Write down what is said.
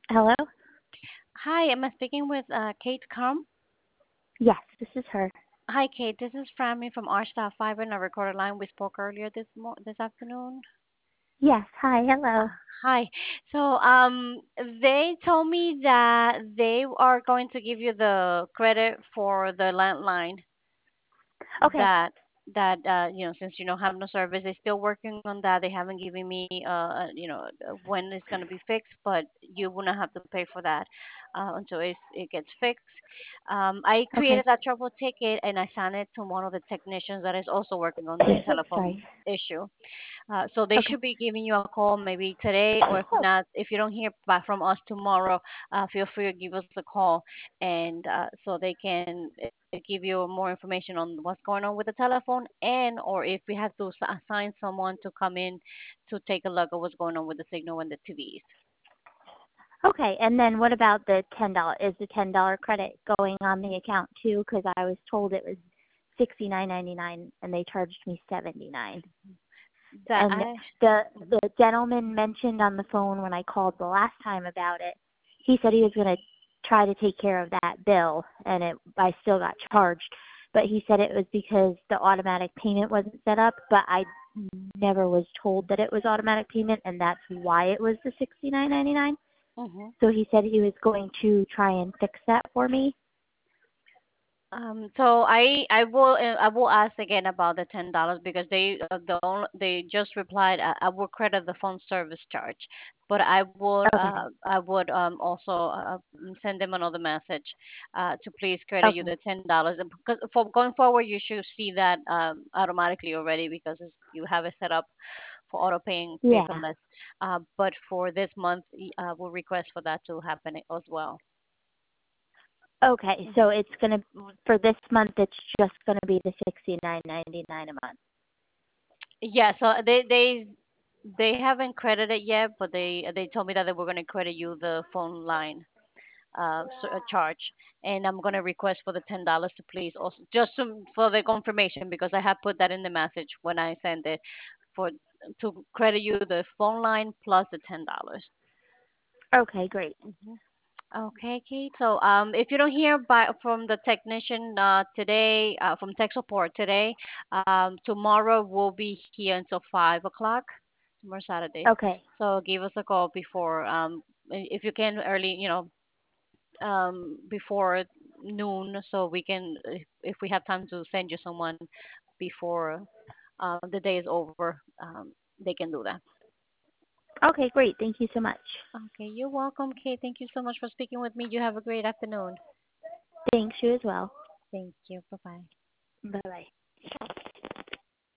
Hello? Hi, am I speaking with Kate Crum? Yes, this is her. Hi, Kate. This is Frammy from R Staff Fiber in a recorded line. We spoke earlier this afternoon. Yes, hi, hello. Hi. So, they told me that they are going to give you the credit for the landline Okay, that since you don't have no service, they're still working on that. They haven't given me when it's going to be fixed, but you will not have to pay for that until it gets fixed. I okay. created that trouble ticket and I sent it to one of the technicians that is also working on the telephone Sorry. issue. So they Okay. should be giving you a call maybe today, or if not, if you don't hear back from us tomorrow, feel free to give us a call, and so they can give you more information on what's going on with the telephone, and or if we have to assign someone to come in to take a look at what's going on with the signal and the TVs. Okay, and then what about the $10? Is the $10 credit going on the account too? Because I was told it was $69.99 and they charged me $79. That And I the gentleman mentioned on the phone when I called the last time about it, he said he was going to try to take care of that bill, and I still got charged. But he said it was because the automatic payment wasn't set up, but I never was told that it was automatic payment, and that's why it was the $69.99. mhm. So he said he was going to try and fix that for me. So I will ask again about the $10 because they just replied I will credit the phone service charge, but Okay. I would also send them another message to please credit you Okay. the $10, and because for going forward you should see that automatically already because you have it set up for auto paying Yeah. paperless. But for this month, we'll request for that to happen as well. Okay. So it's gonna for this month. It's just gonna be the $69.99 a month. Yeah, so they haven't credited yet, but they told me that they were going to credit you the phone line charge, and I'm going to request for the $10 to please also for the confirmation because I have put that in the message when I send it for to credit you the phone line plus the $10. Okay. Great. Okay, Kate. So, if you don't hear from the technician today, from tech support today, tomorrow we'll be here until 5 o'clock. Tomorrow Saturday. Okay. So give us a call before, if you can early, before noon, so we can, if we have time to send you someone before the day is over, they can do that. Okay. Great. Thank you so much. Okay, you're welcome, Kate. Thank you so much for speaking with me. You have a great afternoon. Thanks you as well. Thank you. Bye bye. Bye bye.